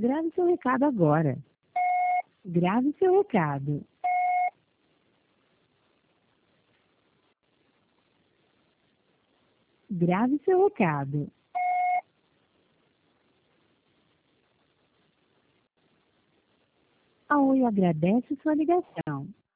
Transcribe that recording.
Grave seu recado agora. Grave seu recado. Grave seu recado. A Oi agradece sua ligação.